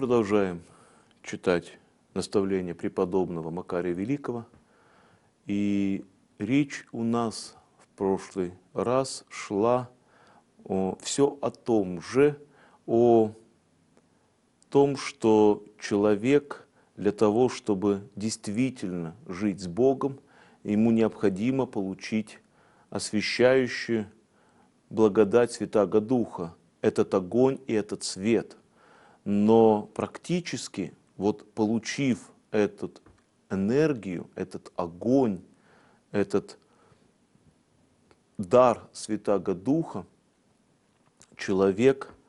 продолжаем читать наставления преподобного Макария Великого. И речь у нас в прошлый раз шла все о том же, о том, что человек для того, чтобы действительно жить с Богом, ему необходимо получить освящающую благодать Святаго Духа, этот огонь и этот свет. Но практически, вот получив эту энергию, этот огонь, этот дар Святаго Духа, человек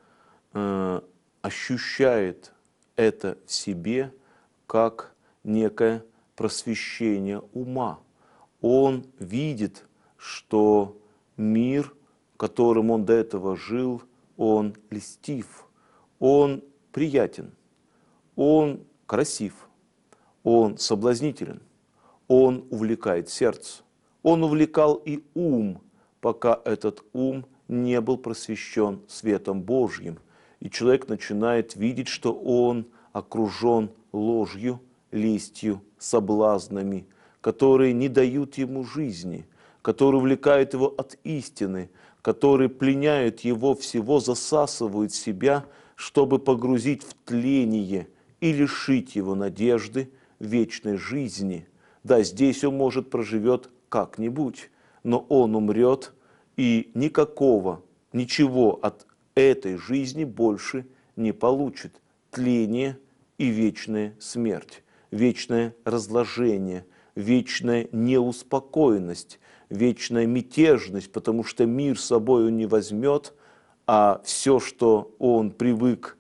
ощущает это в себе как некое просвещение ума. Он видит, что мир, в котором он до этого жил, он льстив, он приятен, он красив, он соблазнителен, он увлекает сердце, он увлекал и ум, пока этот ум не был просвещен светом Божьим. И человек начинает видеть, что он окружен ложью, лестью, соблазнами, которые не дают ему жизни, которые увлекают его от истины, которые пленяют его всего, засасывают себя, чтобы погрузить в тление и лишить его надежды вечной жизни. Да, здесь он, может, проживет как-нибудь, но он умрет, и ничего от этой жизни больше не получит. Тление и вечная смерть, вечное разложение, вечная неуспокоенность, вечная мятежность, потому что мир с собой он не возьмет, а все, что он привык,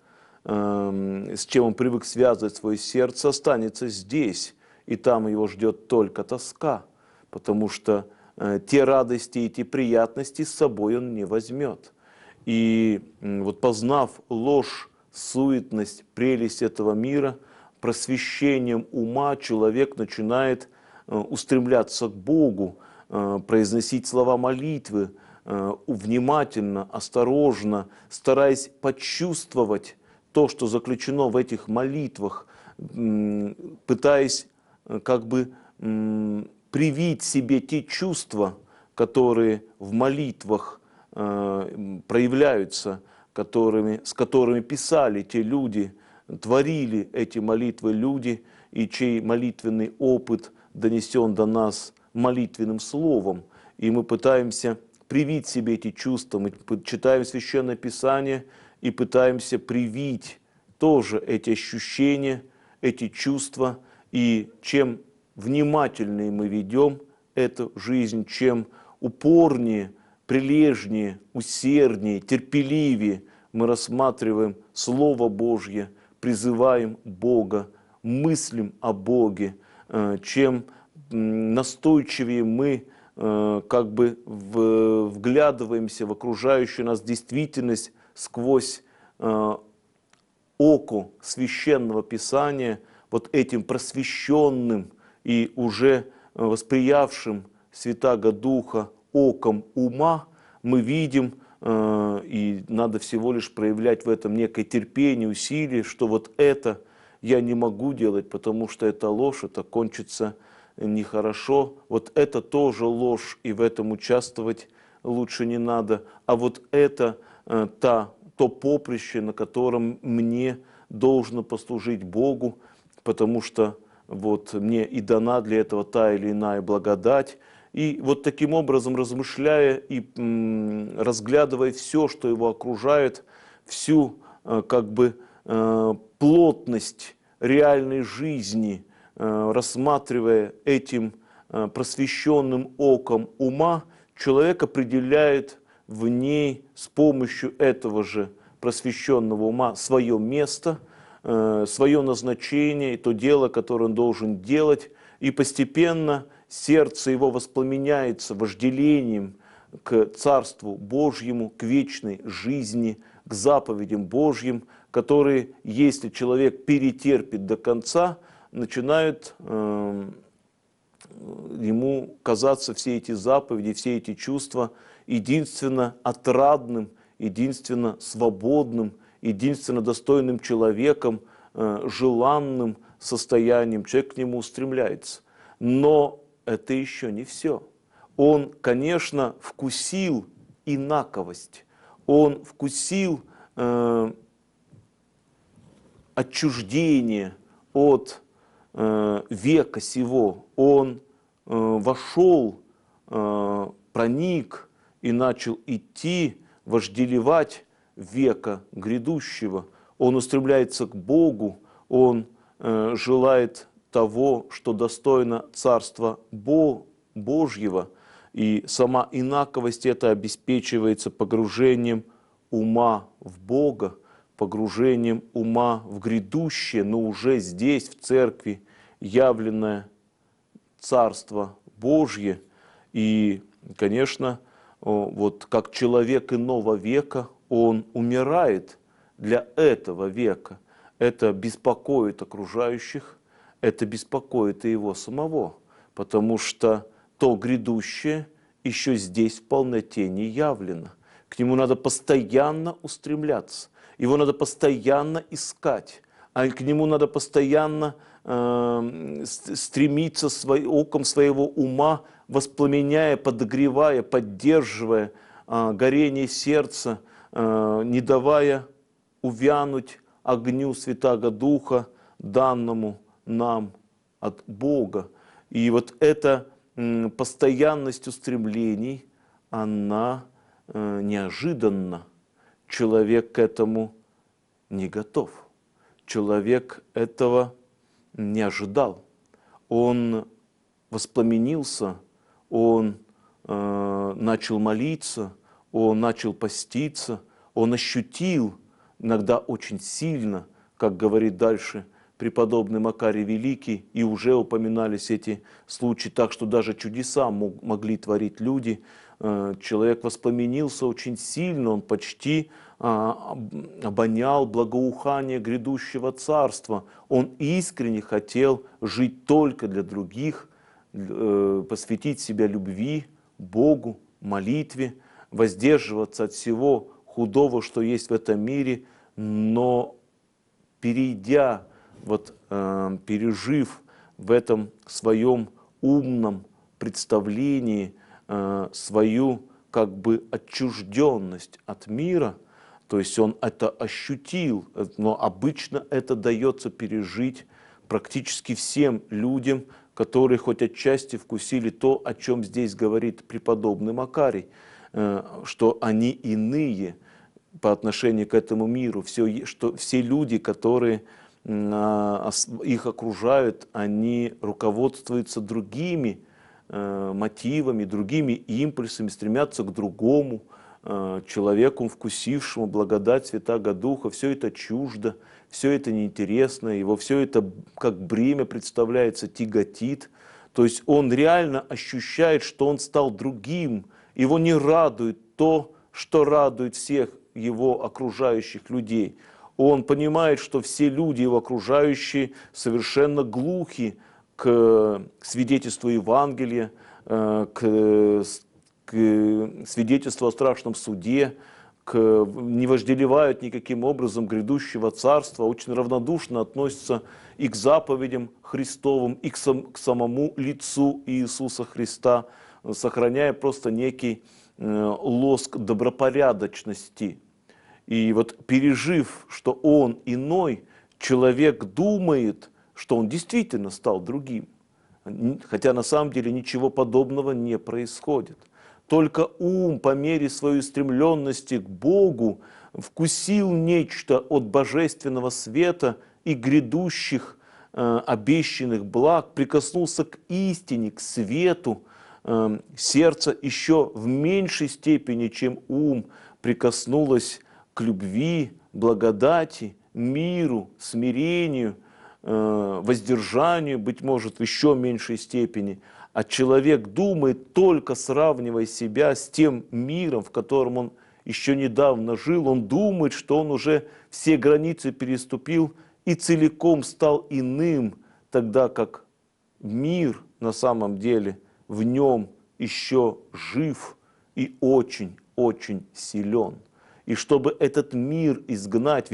с чем он привык связывать свое сердце, останется здесь, и там его ждет только тоска, потому что те радости и те приятности с собой он не возьмет. И вот познав ложь, суетность, прелесть этого мира, просвещением ума человек начинает устремляться к Богу, произносить слова молитвы, внимательно, осторожно, стараясь почувствовать то, что заключено в этих молитвах, пытаясь как бы привить себе те чувства, которые в молитвах проявляются, с которыми писали те люди, творили эти молитвы люди, и чей молитвенный опыт донесен до нас молитвенным словом. И мы пытаемся привить себе эти чувства, мы читаем Священное Писание и пытаемся привить тоже эти ощущения, эти чувства. И чем внимательнее мы ведем эту жизнь, чем упорнее, прилежнее, усерднее, терпеливее мы рассматриваем Слово Божье, призываем Бога, мыслим о Боге, чем настойчивее мы как бы вглядываемся в окружающую нас действительность сквозь око Священного Писания, вот этим просвещенным и уже восприявшим Святаго Духа оком ума, мы видим, и надо всего лишь проявлять в этом некое терпение, усилие, что вот это я не могу делать, потому что это ложь, это кончится нехорошо. Вот это тоже ложь, и в этом участвовать лучше не надо. А вот это то поприще, на котором мне должно послужить Богу, потому что вот мне и дана для этого та или иная благодать. И вот таким образом, размышляя и разглядывая все, что его окружает, всю как бы плотность реальной жизни, рассматривая этим просвещенным оком ума, человек определяет в ней с помощью этого же просвещенного ума свое место, свое назначение, то дело, которое он должен делать, и постепенно сердце его воспламеняется вожделением к Царству Божьему, к вечной жизни, к заповедям Божьим, которые, если человек перетерпит до конца, начинают ему казаться все эти заповеди, все эти чувства единственно отрадным, единственно свободным, единственно достойным человеком, желанным состоянием, человек к нему устремляется. Но это еще не все. Он, конечно, вкусил инаковость, он вкусил отчуждение от века сего, он вошел, проник и начал идти, вожделевать века грядущего. Он устремляется к Богу, он желает того, что достойно Царства Божьего. И сама инаковость это обеспечивается погружением ума в Бога, погружением ума в грядущее, но уже здесь, в церкви, явленное Царство Божье. И, конечно, вот как человек иного века, он умирает для этого века. Это беспокоит окружающих, это беспокоит и его самого, потому что то грядущее еще здесь в полноте не явлено. К нему надо постоянно устремляться, его надо постоянно искать, а к нему надо постоянно стремиться оком своего ума, воспламеняя, подогревая, поддерживая горение сердца, не давая увянуть огню Святаго Духа, данному нам от Бога. И вот эта постоянность устремлений, она неожиданна. Человек к этому не готов. Человек этого не ожидал. Он воспламенился, он начал молиться, он начал поститься, он ощутил иногда очень сильно, как говорит дальше преподобный Макарий Великий, и уже упоминались эти случаи так, что даже чудеса могли творить люди. Человек воспламенился очень сильно, он почти обонял благоухание грядущего царства. Он искренне хотел жить только для других, посвятить себя любви, Богу, молитве, воздерживаться от всего худого, что есть в этом мире, но перейдя, пережив в этом своем умном представлении свою как бы отчужденность от мира, то есть он это ощутил, но обычно это дается пережить практически всем людям, которые хоть отчасти вкусили то, о чем здесь говорит преподобный Макарий, что они иные по отношению к этому миру, все люди, которые их окружают, они руководствуются другими мотивами, другими импульсами, стремятся к другому человеку, вкусившему благодать Святаго Духа. Все это чуждо, все это неинтересно, его все это как бремя представляется, тяготит. То есть он реально ощущает, что он стал другим, его не радует то, что радует всех его окружающих людей. Он понимает, что все люди его окружающие совершенно глухи к свидетельству Евангелия, к свидетельству о страшном суде, не вожделевают никаким образом грядущего царства, очень равнодушно относятся и к заповедям Христовым, и к самому лицу Иисуса Христа, сохраняя просто некий лоск добропорядочности. И вот пережив, что он иной, человек думает, что он действительно стал другим. Хотя на самом деле ничего подобного не происходит. Только ум по мере своей устремленности к Богу вкусил нечто от божественного света и грядущих обещанных благ, прикоснулся к истине, к свету. Сердце еще в меньшей степени, чем ум, прикоснулось к любви, благодати, миру, смирению, воздержанию, быть может, в еще меньшей степени. А человек думает, только сравнивая себя с тем миром, в котором он еще недавно жил, он думает, что он уже все границы переступил и целиком стал иным, тогда как мир на самом деле в нем еще жив и очень-очень силен. И чтобы этот мир изгнать, ведь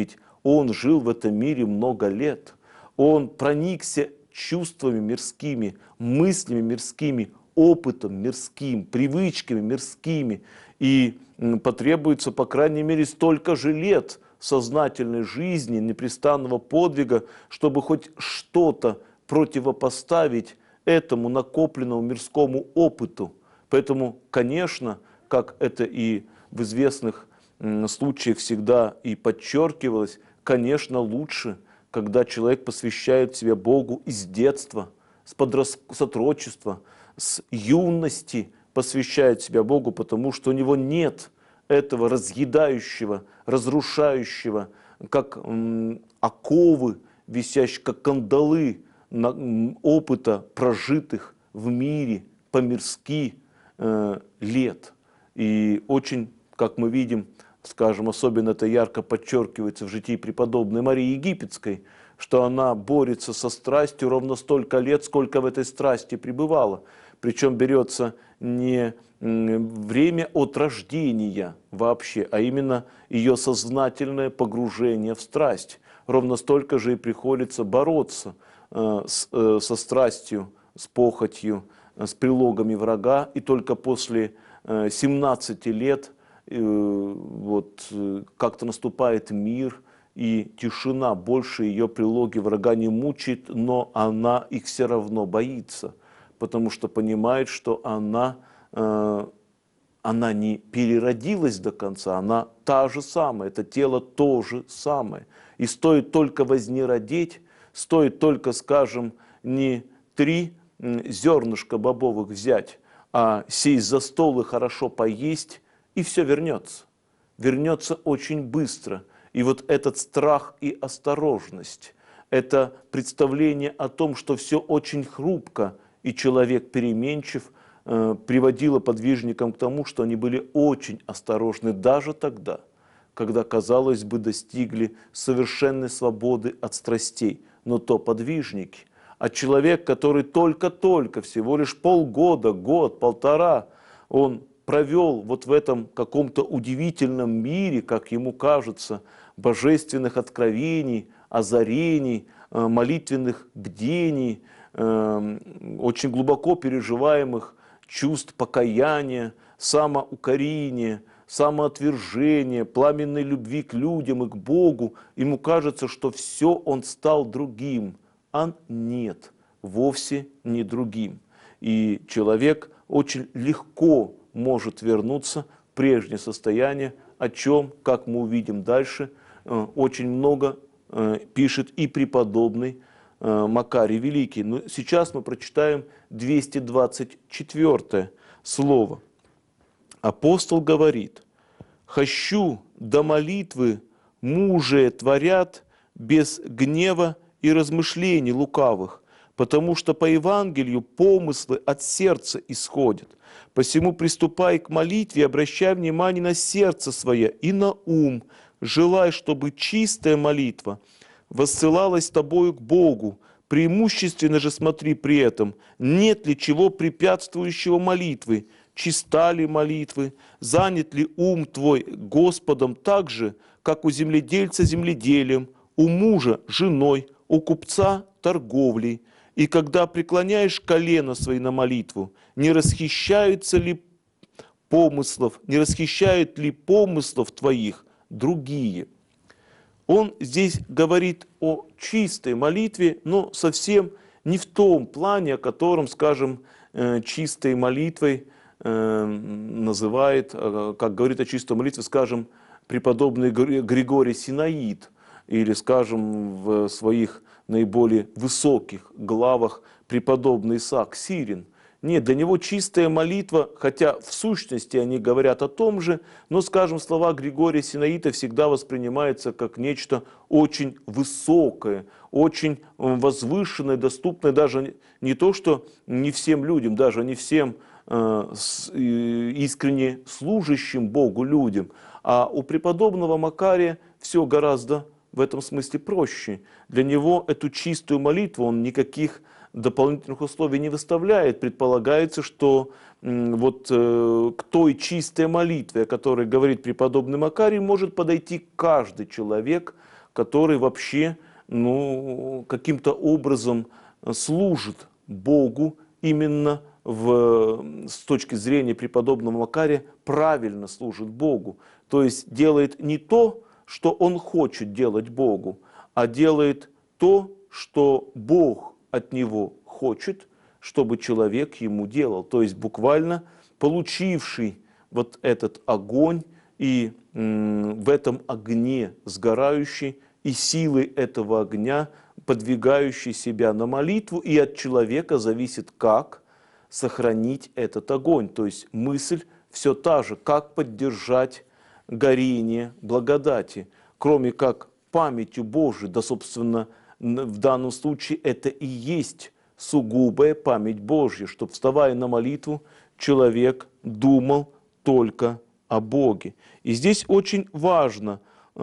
он жил в этом мире много лет, он проникся чувствами мирскими, мыслями мирскими, опытом мирским, привычками мирскими, и потребуется, по крайней мере, столько же лет сознательной жизни, непрестанного подвига, чтобы хоть что-то противопоставить этому накопленному мирскому опыту. Поэтому, конечно, как это и в известных случаях всегда и подчеркивалось, конечно, лучше, когда человек посвящает себя Богу из детства, с отрочества, с юности посвящает себя Богу, потому что у него нет этого разъедающего, разрушающего, как оковы, висящие, как кандалы опыта прожитых в мире по-мирски лет. И очень, как мы видим, скажем, особенно это ярко подчеркивается в житии преподобной Марии Египетской, что она борется со страстью ровно столько лет, сколько в этой страсти пребывала. Причем берется не время от рождения вообще, а именно ее сознательное погружение в страсть. Ровно столько же и приходится бороться со страстью, с похотью, с прилогами врага, и только после 17 лет вот как-то наступает мир и тишина, больше ее прилоги врага не мучает, но она их все равно боится, потому что понимает, что она не переродилась до конца, она та же самая, это тело то же самое. И стоит только вознеродеть, стоит только, скажем, не 3 зернышка бобовых взять, а сесть за стол и хорошо поесть, и все вернется. Вернется очень быстро. И вот этот страх и осторожность, это представление о том, что все очень хрупко, и человек переменчив, приводило подвижникам к тому, что они были очень осторожны даже тогда, когда, казалось бы, достигли совершенной свободы от страстей. Но то подвижники. А человек, который только-только, всего лишь полгода, год, полтора, он провел вот в этом каком-то удивительном мире, как ему кажется, божественных откровений, озарений, молитвенных бдений, очень глубоко переживаемых чувств покаяния, самоукорения, самоотвержения, пламенной любви к людям и к Богу. Ему кажется, что все он стал другим, а нет, вовсе не другим. И человек очень легко может вернуться в прежнее состояние, о чем, как мы увидим дальше, очень много пишет и преподобный Макарий Великий. Но сейчас мы прочитаем 224 слово. Апостол говорит: «Хощу до молитвы мужи творят без гнева и размышлений лукавых, потому что по Евангелию помыслы от сердца исходят. Посему приступай к молитве и обращай внимание на сердце свое и на ум, желай, чтобы чистая молитва воссылалась тобою к Богу. Преимущественно же смотри при этом, нет ли чего препятствующего молитвы, чиста ли молитвы, занят ли ум твой Господом так же, как у земледельца земледелием, у мужа женой, у купца торговлей. И когда преклоняешь колено свои на молитву, не расхищают ли помыслов твоих другие?» Он здесь говорит о чистой молитве, но совсем не в том плане, о котором, скажем, чистой молитвой называет, как говорит о чистой молитве, скажем, преподобный Григорий Синаид, или, скажем, в своих наиболее высоких главах преподобный Исаак Сирин. Нет, для него чистая молитва, хотя в сущности они говорят о том же, но, скажем, слова Григория Синаида всегда воспринимаются как нечто очень высокое, очень возвышенное, доступное даже не то, что не всем людям, даже не всем искренне служащим Богу людям, а у преподобного Макария все гораздо в этом смысле проще. Для него эту чистую молитву он никаких дополнительных условий не выставляет. Предполагается, что вот к той чистой молитве, о которой говорит преподобный Макарий, может подойти каждый человек, который вообще каким-то образом служит Богу именно с точки зрения преподобного Макария, правильно служит Богу. То есть делает не то, что он хочет делать Богу, а делает то, что Бог от него хочет, чтобы человек ему делал. То есть буквально получивший вот этот огонь и в этом огне сгорающий, и силой этого огня подвигающий себя на молитву, и от человека зависит, как сохранить этот огонь. То есть мысль все та же, как поддержать горение благодати, кроме как памятью Божией, да, собственно, в данном случае это и есть сугубая память Божья, чтобы, вставая на молитву, человек думал только о Боге. И здесь очень важно,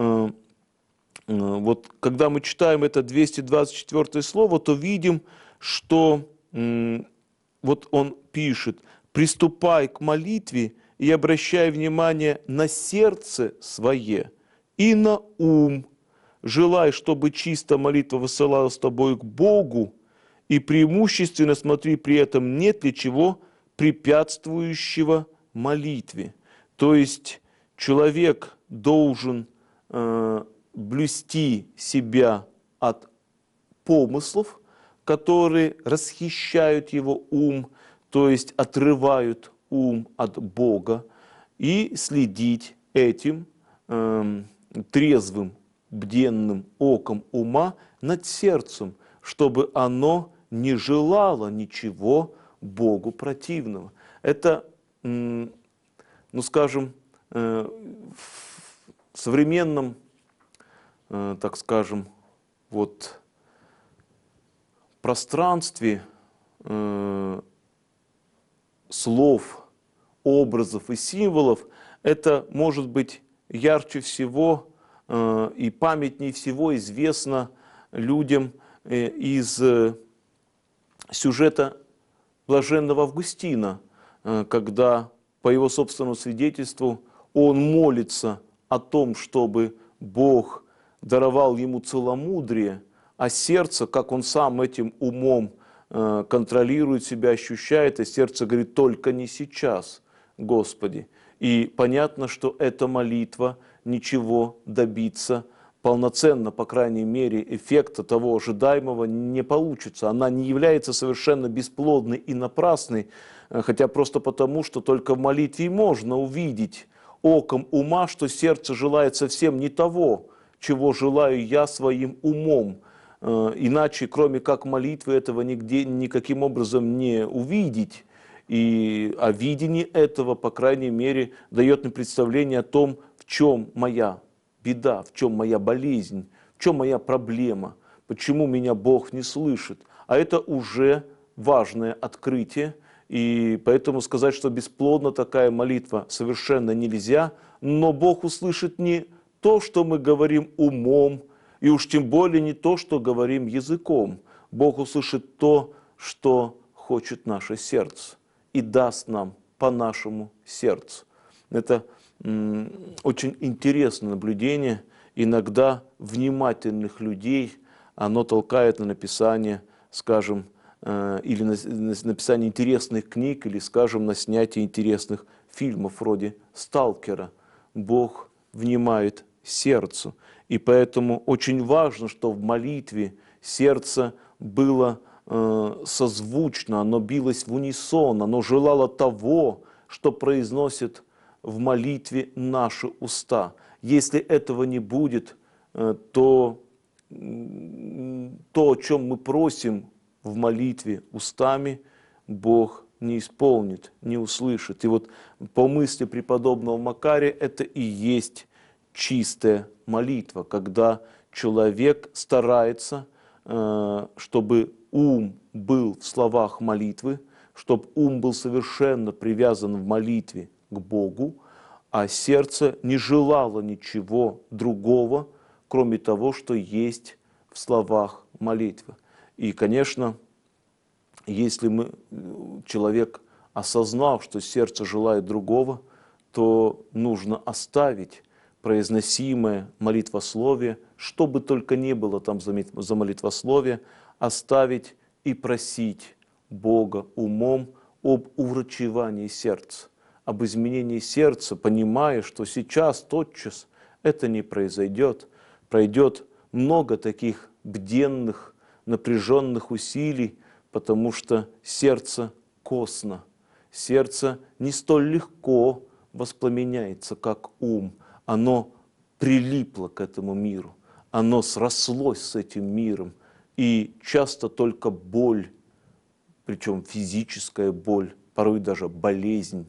вот когда мы читаем это 224 слово, то видим, что вот он пишет: «Приступай к молитве и обращай внимание на сердце свое и на ум. Желай, чтобы чисто молитва высылалась с тобой к Богу, и преимущественно смотри при этом, нет ли чего препятствующего молитве». То есть человек должен блюсти себя от помыслов, которые расхищают его ум, то есть отрывают ум от Бога, и следить этим трезвым, бденным оком ума над сердцем, чтобы оно не желало ничего Богу противного. Это, скажем, в современном, так скажем, вот пространстве слов, образов и символов, это может быть ярче всего и памятнее всего известно людям из сюжета блаженного Августина, когда, по его собственному свидетельству, он молится о том, чтобы Бог даровал ему целомудрие, а сердце, как он сам этим умом контролирует себя, ощущает, и сердце говорит: только не сейчас, Господи. И понятно, что эта молитва ничего добиться полноценно, по крайней мере, эффекта того ожидаемого не получится. Она не является совершенно бесплодной и напрасной, хотя просто потому, что только в молитве можно увидеть оком ума, что сердце желает совсем не того, чего желаю я своим умом. Иначе, кроме как молитвы, этого нигде никаким образом не увидеть. А видение этого, по крайней мере, дает мне представление о том, в чем моя беда, в чем моя болезнь, в чем моя проблема, почему меня Бог не слышит. А это уже важное открытие, и поэтому сказать, что бесплодна такая молитва, совершенно нельзя, но Бог услышит не то, что мы говорим умом, и уж тем более не то, что говорим языком. Бог услышит то, что хочет наше сердце, и даст нам по нашему сердцу. Это очень интересное наблюдение. Иногда внимательных людей оно толкает на написание, скажем, или на написание интересных книг, или, скажем, на снятие интересных фильмов вроде «Сталкера». Бог внимает сердцу. И поэтому очень важно, что в молитве сердце было созвучно, оно билось в унисон, оно желало того, что произносит в молитве наши уста. Если этого не будет, то, о чем мы просим в молитве устами, Бог не исполнит, не услышит. И вот по мысли преподобного Макария это и есть чистая молитва, когда человек старается, чтобы ум был в словах молитвы, чтобы ум был совершенно привязан в молитве к Богу, а сердце не желало ничего другого, кроме того, что есть в словах молитвы. И, конечно, если человек осознал, что сердце желает другого, то нужно оставить, произносимое молитвословие, что бы только ни было там за молитвословие, оставить и просить Бога умом об уврачевании сердца, об изменении сердца, понимая, что сейчас, тотчас это не произойдет. Пройдет много таких бденных, напряженных усилий, потому что сердце косно, сердце не столь легко воспламеняется, как ум. Оно прилипло к этому миру, оно срослось с этим миром, и часто только боль, причем физическая боль, порой даже болезнь,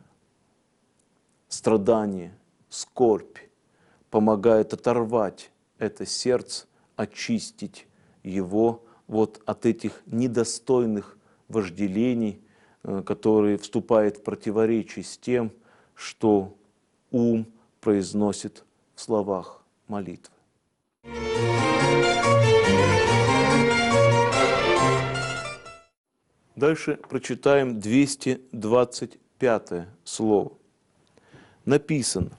страдание, скорбь помогает оторвать это сердце, очистить его вот от этих недостойных вожделений, которые вступают в противоречие с тем, что ум произносит в словах молитвы. Дальше прочитаем 225 слово. Написано: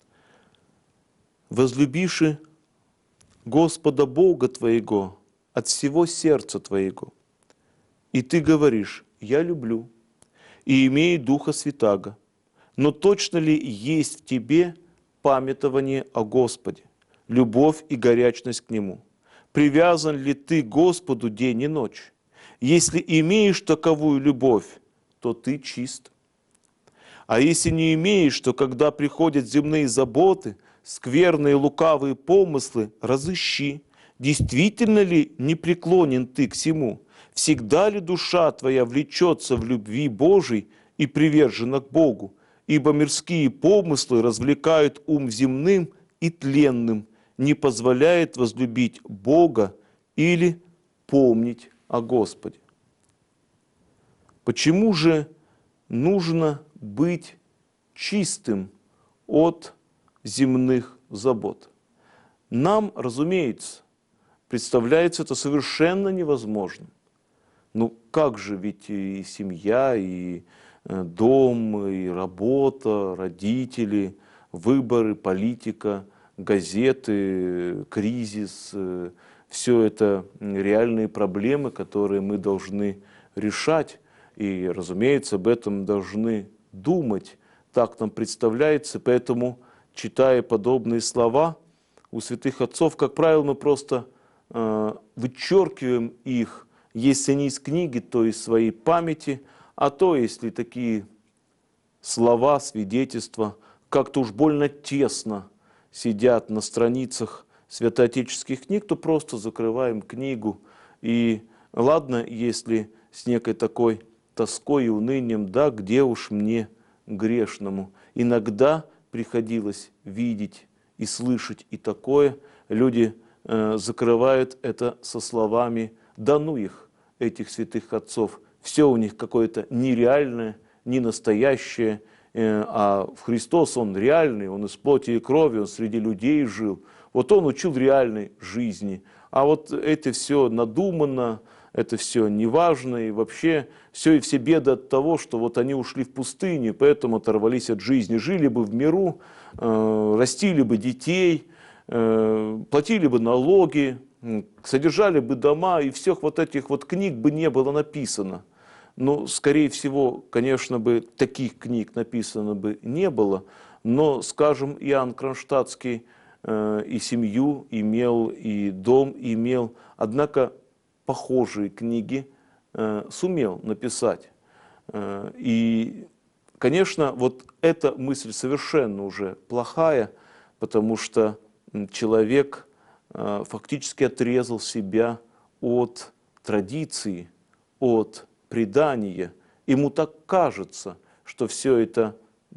«Возлюбиши Господа Бога твоего от всего сердца твоего, и ты говоришь: я люблю, и имею Духа Святаго, но точно ли есть в тебе памятование о Господе, любовь и горячность к Нему? Привязан ли ты к Господу день и ночь? Если имеешь таковую любовь, то ты чист. А если не имеешь, то когда приходят земные заботы, скверные лукавые помыслы, разыщи, действительно ли не преклонен ты к сему? Всегда ли душа твоя влечется в любви Божией и привержена к Богу? Ибо мирские помыслы развлекают ум земным и тленным, не позволяет возлюбить Бога или помнить о Господе». Почему же нужно быть чистым от земных забот? Нам, разумеется, представляется это совершенно невозможным. Ну как же, ведь и семья, и дом, и работа, родители, выборы, политика, газеты, кризис, все это реальные проблемы, которые мы должны решать. И, разумеется, об этом должны думать, так нам представляется. Поэтому, читая подобные слова у святых отцов, как правило, мы просто вычеркиваем их, если не из книги, то из своей памяти, а то, если такие слова, свидетельства как-то уж больно тесно сидят на страницах святоотеческих книг, то просто закрываем книгу. И ладно, если с некой такой тоской и унынием: да, где уж мне грешному. Иногда приходилось видеть и слышать и такое. Люди закрывают это со словами: да ну их, этих святых отцов, все у них какое-то нереальное, не настоящее, а в Христос Он реальный, Он из плоти и крови, Он среди людей жил. Вот Он учил реальной жизни. А вот это все надуманно, это все неважно, и вообще все беды от того, что вот они ушли в пустыню, поэтому оторвались от жизни. Жили бы в миру, растили бы детей, платили бы налоги, содержали бы дома, и всех вот этих вот книг бы не было написано. Но, скорее всего, конечно бы, таких книг написано бы не было, но, скажем, Иоанн Кронштадтский и семью имел, и дом имел, однако похожие книги сумел написать. И, конечно, вот эта мысль совершенно уже плохая, потому что человек фактически отрезал себя от традиции, от предания. Ему так кажется, что все это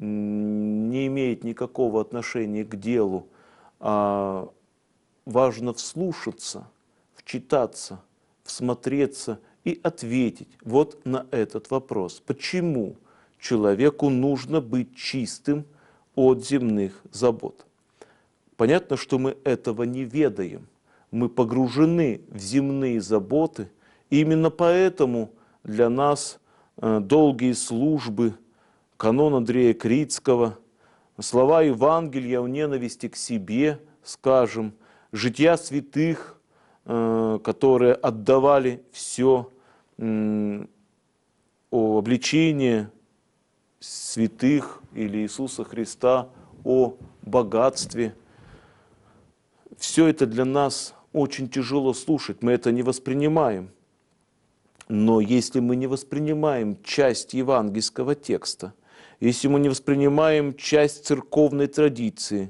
не имеет никакого отношения к делу, а важно вслушаться, вчитаться, всмотреться и ответить вот на этот вопрос. Почему человеку нужно быть чистым от земных забот? Понятно, что мы этого не ведаем. Мы погружены в земные заботы, и именно поэтому для нас долгие службы, канон Андрея Критского, слова Евангелия о ненависти к себе, скажем, жития святых, которые отдавали все, о обличении святых или Иисуса Христа, о богатстве. Все это для нас очень тяжело слушать, мы это не воспринимаем. Но если мы не воспринимаем часть евангельского текста, если мы не воспринимаем часть церковной традиции,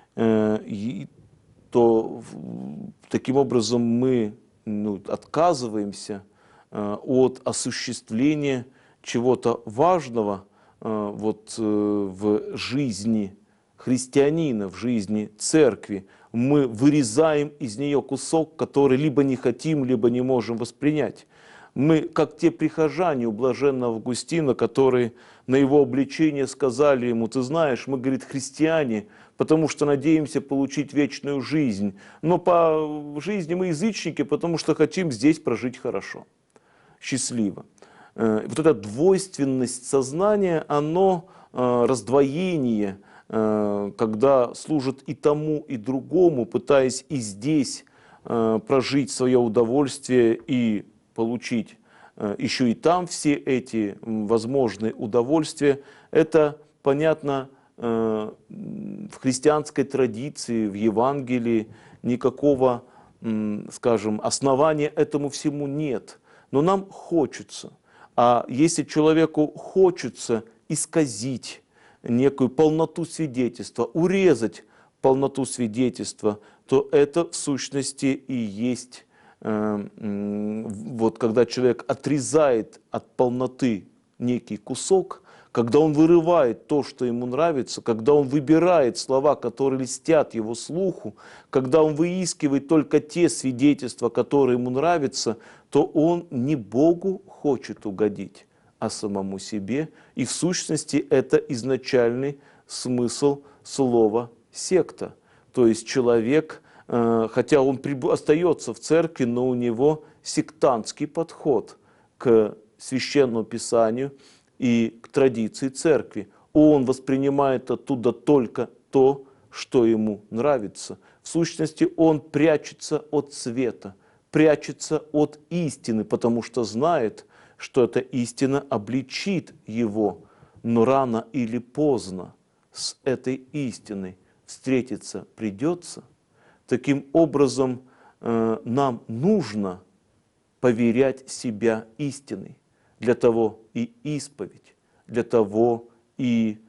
то таким образом мы отказываемся от осуществления чего-то важного в жизни христианина, в жизни церкви. Мы вырезаем из нее кусок, который либо не хотим, либо не можем воспринять. Мы, как те прихожане у блаженного Августина, которые на его обличение сказали ему: ты знаешь, мы, говорит, христиане, потому что надеемся получить вечную жизнь, но по жизни мы язычники, потому что хотим здесь прожить хорошо, счастливо. Вот эта двойственность сознания, оно раздвоение, когда служит и тому, и другому, пытаясь и здесь прожить свое удовольствие и получить еще и там все эти возможные удовольствия, это понятно в христианской традиции, в Евангелии никакого, скажем, основания этому всему нет. Но нам хочется. А если человеку хочется исказить некую полноту свидетельства, урезать полноту свидетельства, то это в сущности и есть вот когда человек отрезает от полноты некий кусок, когда он вырывает то, что ему нравится, когда он выбирает слова, которые льстят его слуху, когда он выискивает только те свидетельства, которые ему нравятся, то он не Богу хочет угодить, а самому себе. И в сущности это изначальный смысл слова «секта». То есть человек, хотя он остается в церкви, но у него сектантский подход к Священному Писанию и к традиции церкви. Он воспринимает оттуда только то, что ему нравится. В сущности, он прячется от света, прячется от истины, потому что знает, что эта истина обличит его. Но рано или поздно с этой истиной встретиться придется. Таким образом, нам нужно поверять себя истиной. Для того и исповедь, для того и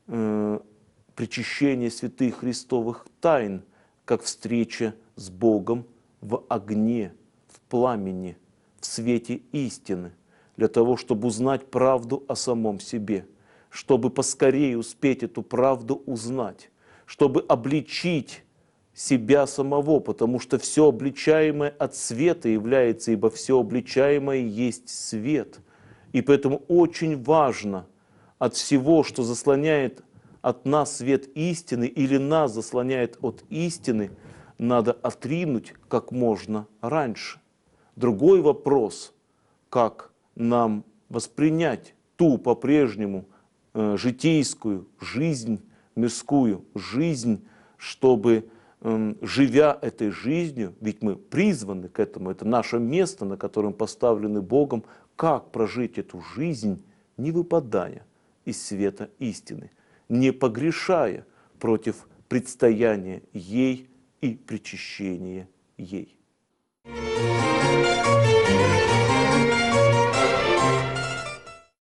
причащение святых христовых тайн, как встреча с Богом в огне, в пламени, в свете истины, для того, чтобы узнать правду о самом себе, чтобы поскорее успеть эту правду узнать, чтобы обличить себя самого, потому что все обличаемое от света является, ибо все обличаемое есть свет. И поэтому очень важно от всего, что заслоняет от нас свет истины или нас заслоняет от истины, надо отринуть как можно раньше. Другой вопрос, как нам воспринять ту по-прежнему житейскую жизнь, мирскую жизнь, чтобы, живя этой жизнью, ведь мы призваны к этому, это наше место, на котором поставлены Богом, как прожить эту жизнь, не выпадая из света истины, не погрешая против предстояния ей и причащения ей.